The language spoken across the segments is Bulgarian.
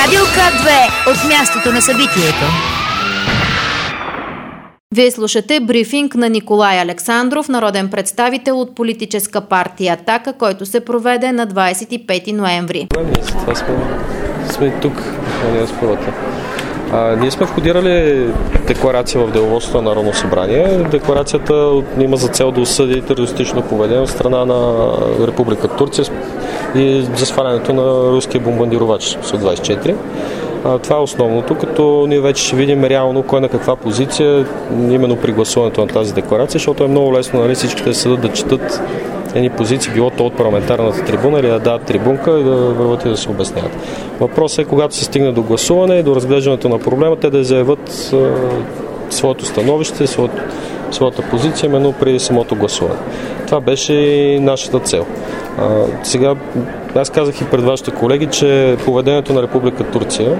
Радио К2 от мястото на събитието. Вие слушате брифинг на Николай Александров, народен представител от политическа партия „Атака“, който се проведе на 25 ноември. Това сме тук на диаспората. Ние сме входирали декларация в деловодството на Народно събрание. Декларацията има за цел да осъди терористично поведение от страна на Република Турция и за свалянето на руския бомбардировач Су-24. Това е основното, като ние вече ще видим реално кой на каква позиция именно при гласуването на тази декларация, защото е много лесно всичките седат да четат едни позиции, било то от парламентарната трибуна или да дадат трибунка и да върват и да се обясняват. Въпросът е, когато се стигне до гласуване и до разглеждането на проблема, те да заявят своето становище, своята позиция именно при самото гласуване. Това беше и нашата цел. Сега, аз казах и пред вашите колеги, че поведението на Република Турция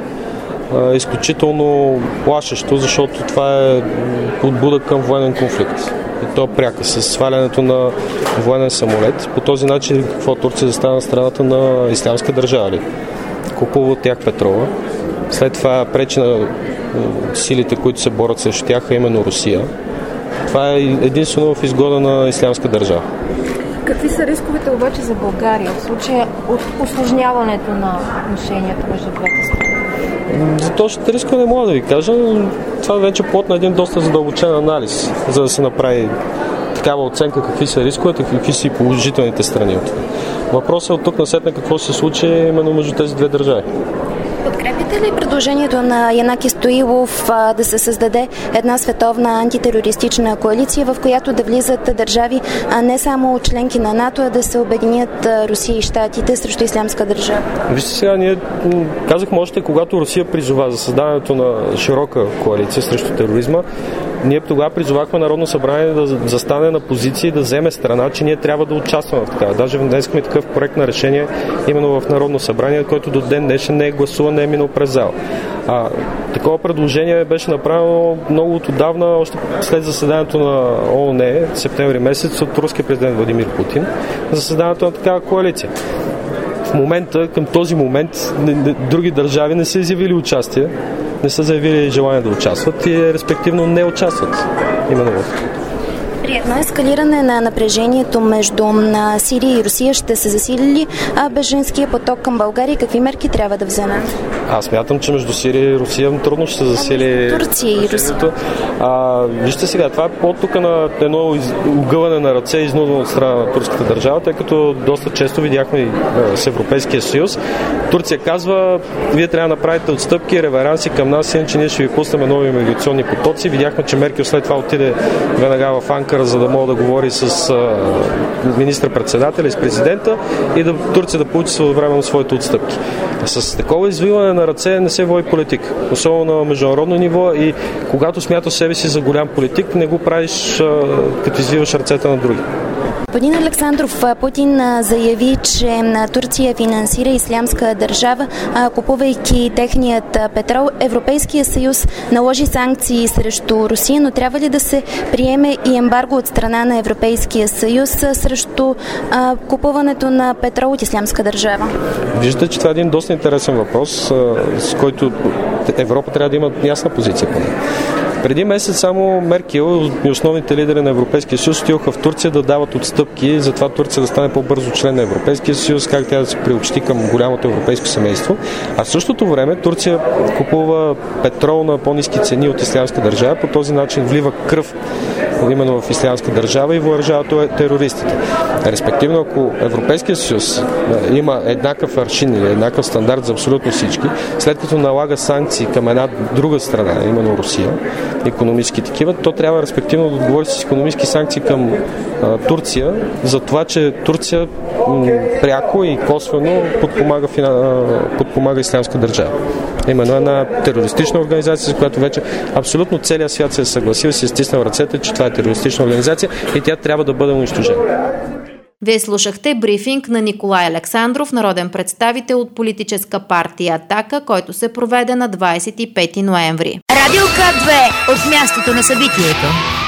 е изключително плашещо, защото това е подбуда към военен конфликт. И то пряка с свалянето на военен самолет. По този начин какво Турция застана на страната на Ислямска държава. Купува от тях петрола. След това пречи на силите, които се борят срещу тях, именно Русия. Това е единствено в изгода на Ислямска държава. Какви са рисковете обаче за България в случая от усложняването на отношенията между двете страни? За точните рискове не мога да ви кажа. Това е вече плод на един доста задълбочен анализ, за да се направи такава оценка какви са рисковете, какви са и положителните страни от това. Въпросът е от тук насетне какво се случи именно между тези две държави. Подкрепите ли предложението на Янаки Стоилов да се създаде една световна антитерористична коалиция, в която да влизат държави, а не само членки на НАТО, а да се обединят Русия и Щатите срещу Ислямска държава? Вижте сега, ние казахме още, когато Русия призова за създаването на широка коалиция срещу тероризма, ние тогава призовахме Народно събрание да застане на позиции, да вземе страна, че ние трябва да участваме в така. Даже днес има такъв проект на решение именно в Народно събрание, който до ден днешен не е гласуван, не е минал през зала. Такова предложение беше направено много отдавна, още след заседанието на ООН, септември месец, от руския президент Владимир Путин, за създаването на такава коалиция. В момента, към този момент, други държави не са изявили участие, не са заявили желание да участват и респективно не участват именно в. При едно ескалиране на напрежението между Сирия и Русия ще се засили ли бежанския поток към България? Какви мерки трябва да вземем? Аз смятам, че между Сирия и Русия трудно ще се засили. Турция и Русия. Вижте сега, това е по-тук на едно огъване на ръце, изнудено от страна на турската държава, тъй като доста често видяхме и с Европейския съюз. Турция казва, вие трябва да направите отстъпки, реверанси към нас, иначе ние ще ви пуснем нови миграционни потоци. Видяхме, че Меркел след това отиде веднага в Анкара, за да мога да говори с министър-председателя и с президента и Турция да получи своевременно своите отстъпки. С такова извиване на ръце не се води политика, особено на международно ниво, и когато смяташ себе си за голям политик, не го правиш като извиваш ръцете на други. Господин Александров, Путин заяви, че Турция финансира Ислямска държава, купувайки техният петрол. Европейския съюз наложи санкции срещу Русия, но трябва ли да се приеме и ембарго от страна на Европейския съюз срещу купуването на петрол от Ислямска държава? Виждате, че това е един доста интересен въпрос, с който Европа трябва да има ясна позиция по него. Преди месец само Меркел и основните лидери на Европейския съюз отидоха в Турция да дават отстъпки, затова Турция да стане по-бързо член на Европейския съюз, как тя да се приобщи към голямото европейско семейство. А в същото време Турция купува петрол на по-ниски цени от Ислямска държава, по този начин влива кръв именно в Ислямска държава и въоръжава терористите. Респективно, ако Европейския съюз има еднакъв аршин или еднакъв стандарт за абсолютно всички, след като налага санкции към една друга страна, именно Русия, икономически такива, то трябва респективно да отговори с икономически санкции към Турция, за това, че Турция пряко и косвено подпомага Ислямска държава. Именно една терористична организация, с която вече абсолютно целият свят се е съгласил и се е стиснал ръцете, че това е терористична организация и тя трябва да бъде унищожена. Вие слушахте брифинг на Николай Александров, народен представител от политическа партия „Атака“, който се проведе на 25 ноември. Радио К2 от мястото на събитието.